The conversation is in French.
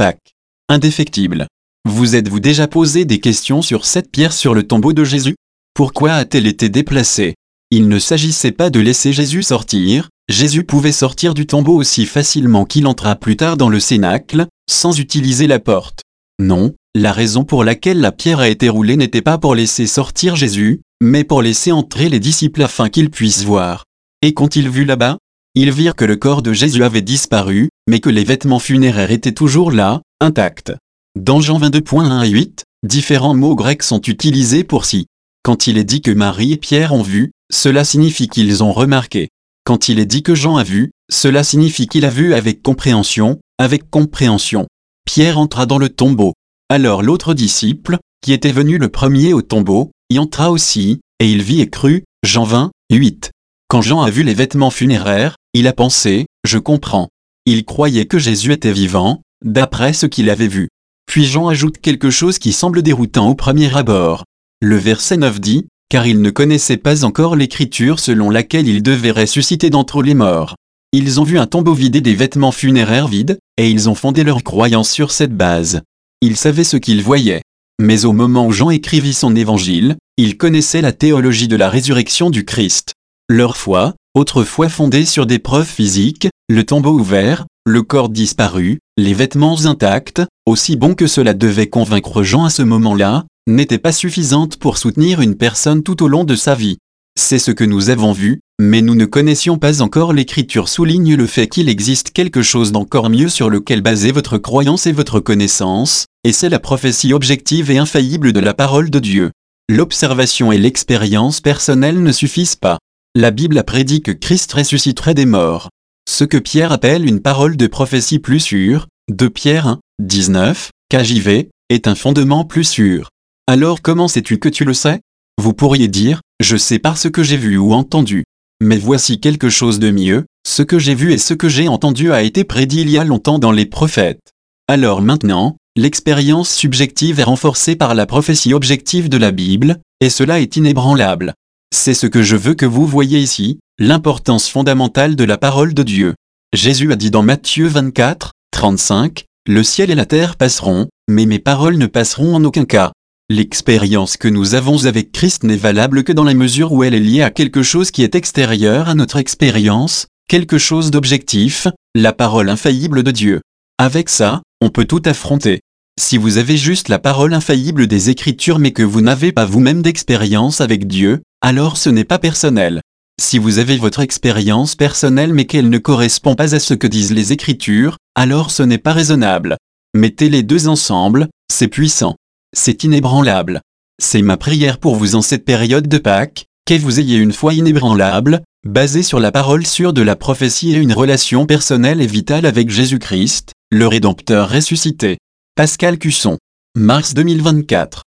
Pâques. Indéfectible. Vous êtes-vous déjà posé des questions sur cette pierre sur le tombeau de Jésus? Pourquoi a-t-elle été déplacée? Il ne s'agissait pas de laisser Jésus sortir, Jésus pouvait sortir du tombeau aussi facilement qu'il entra plus tard dans le cénacle, sans utiliser la porte. Non, la raison pour laquelle la pierre a été roulée n'était pas pour laisser sortir Jésus, mais pour laisser entrer les disciples afin qu'ils puissent voir. Et qu'ont-ils vu là-bas? Ils virent que le corps de Jésus avait disparu, mais que les vêtements funéraires étaient toujours là, intacts. Dans Jean 22.1 à 8, différents mots grecs sont utilisés pour ci. Quand il est dit que Marie et Pierre ont vu, cela signifie qu'ils ont remarqué. Quand il est dit que Jean a vu, cela signifie qu'il a vu avec compréhension, avec compréhension. Pierre entra dans le tombeau. Alors l'autre disciple, qui était venu le premier au tombeau, y entra aussi, et il vit et crut, Jean 20, 8. Quand Jean a vu les vêtements funéraires, il a pensé, je comprends. Il croyait que Jésus était vivant, d'après ce qu'il avait vu. Puis Jean ajoute quelque chose qui semble déroutant au premier abord. Le verset 9 dit, car ils ne connaissaient pas encore l'écriture selon laquelle ils devaient ressusciter d'entre les morts. Ils ont vu un tombeau vide et des vêtements funéraires vides, et ils ont fondé leur croyance sur cette base. Ils savaient ce qu'ils voyaient. Mais au moment où Jean écrivit son évangile, ils connaissaient la théologie de la résurrection du Christ. Leur foi, autrefois fondée sur des preuves physiques, le tombeau ouvert, le corps disparu, les vêtements intacts, aussi bon que cela devait convaincre Jean à ce moment-là, n'était pas suffisante pour soutenir une personne tout au long de sa vie. C'est ce que nous avons vu, mais nous ne connaissions pas encore l'Écriture souligne le fait qu'il existe quelque chose d'encore mieux sur lequel baser votre croyance et votre connaissance, et c'est la prophétie objective et infaillible de la parole de Dieu. L'observation et l'expérience personnelle ne suffisent pas. La Bible a prédit que Christ ressusciterait des morts. Ce que Pierre appelle une parole de prophétie plus sûre, 2 Pierre 1, 19, KJV, est un fondement plus sûr. Alors comment sais-tu que tu le sais? Vous pourriez dire, je sais parce que j'ai vu ou entendu. Mais voici quelque chose de mieux, ce que j'ai vu et ce que j'ai entendu a été prédit il y a longtemps dans les prophètes. Alors maintenant, l'expérience subjective est renforcée par la prophétie objective de la Bible, et cela est inébranlable. C'est ce que je veux que vous voyez ici, l'importance fondamentale de la parole de Dieu. Jésus a dit dans Matthieu 24, 35, « Le ciel et la terre passeront, mais mes paroles ne passeront en aucun cas. » L'expérience que nous avons avec Christ n'est valable que dans la mesure où elle est liée à quelque chose qui est extérieur à notre expérience, quelque chose d'objectif, la parole infaillible de Dieu. Avec ça, on peut tout affronter. Si vous avez juste la parole infaillible des Écritures mais que vous n'avez pas vous-même d'expérience avec Dieu, alors ce n'est pas personnel. Si vous avez votre expérience personnelle mais qu'elle ne correspond pas à ce que disent les Écritures, alors ce n'est pas raisonnable. Mettez les deux ensemble, c'est puissant. C'est inébranlable. C'est ma prière pour vous en cette période de Pâques, que vous ayez une foi inébranlable, basée sur la parole sûre de la prophétie et une relation personnelle et vitale avec Jésus-Christ, le Rédempteur ressuscité. Pascal Cusson. Mars 2024.